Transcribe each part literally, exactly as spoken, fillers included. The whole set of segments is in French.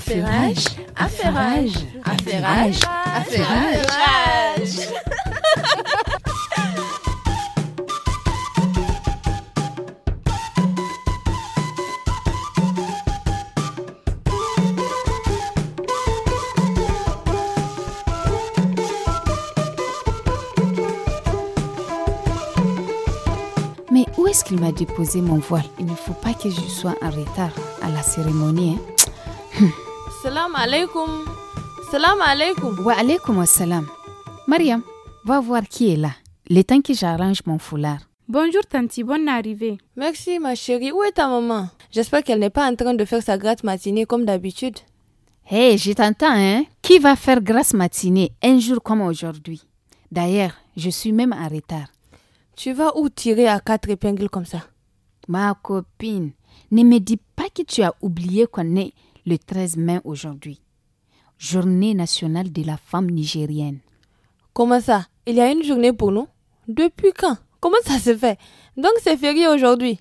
Affairage, affairage, affairage, affairage. Mais où est-ce qu'il m'a déposé mon voile? Il ne faut pas que je sois en retard à la cérémonie. Hein? Salam alaikum. Salam alaikum. Wa alaikum assalam. Mariam, va voir qui est là. Le temps que j'arrange mon foulard. Bonjour Tanti, bonne arrivée. Merci ma chérie. Où est ta maman? J'espère qu'elle n'est pas en train de faire sa grasse matinée comme d'habitude. Hé, hey, je t'entends, hein? Qui va faire grasse matinée un jour comme aujourd'hui? D'ailleurs, je suis même en retard. Tu vas où tirer à quatre épingles comme ça? Ma copine, ne me dis pas que tu as oublié qu'on est le treize mai aujourd'hui. Journée nationale de la femme nigérienne. Comment ça? Il y a une journée pour nous? Depuis quand? Comment ça se fait? Donc c'est férié aujourd'hui?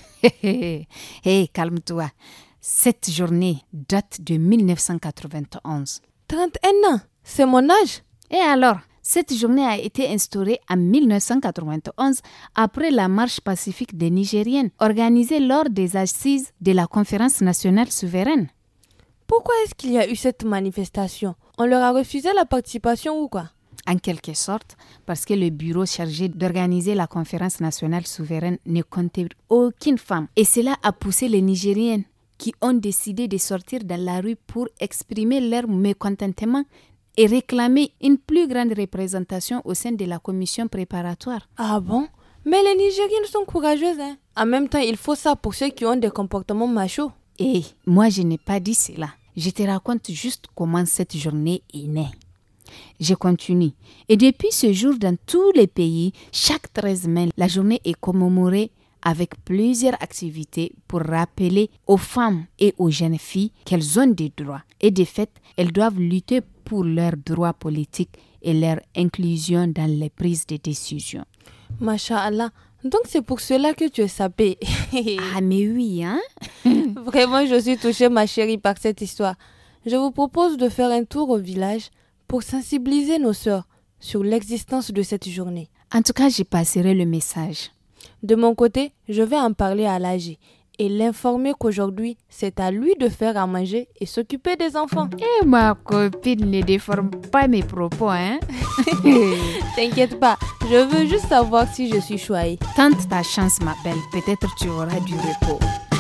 Hé, hey, calme-toi. Cette journée date de dix-neuf cent quatre-vingt-onze. trente et un ans? C'est mon âge? Et alors? Cette journée a été instaurée en dix-neuf cent quatre-vingt-onze après la marche pacifique des Nigériennes organisée lors des assises de la Conférence nationale souveraine. Pourquoi est-ce qu'il y a eu cette manifestation? On leur a refusé la participation ou quoi? En quelque sorte, parce que le bureau chargé d'organiser la Conférence nationale souveraine ne comptait aucune femme. Et cela a poussé les Nigériennes qui ont décidé de sortir dans la rue pour exprimer leur mécontentement et réclamer une plus grande représentation au sein de la commission préparatoire. Ah bon? Mais les Nigériennes sont courageuses, hein? En même temps, il faut ça pour ceux qui ont des comportements machos. Et moi, je n'ai pas dit cela. Je te raconte juste comment cette journée est née. Je continue. Et depuis ce jour, dans tous les pays, chaque treize mai, la journée est commémorée avec plusieurs activités pour rappeler aux femmes et aux jeunes filles qu'elles ont des droits. Et de fait, elles doivent lutter pour leurs droits politiques et leur inclusion dans les prises de décision. Masha'Allah. Donc c'est pour cela que tu es sapée. Ah mais oui, hein? Vraiment, je suis touchée, ma chérie, par cette histoire. Je vous propose de faire un tour au village pour sensibiliser nos sœurs sur l'existence de cette journée. En tout cas, je passerai le message. De mon côté, je vais en parler à l'A G et l'informer qu'aujourd'hui, c'est à lui de faire à manger et s'occuper des enfants. Eh ma copine, ne déforme pas mes propos, hein? T'inquiète pas, je veux juste savoir si je suis choyée. Tente ta chance, ma belle, peut-être tu auras du repos.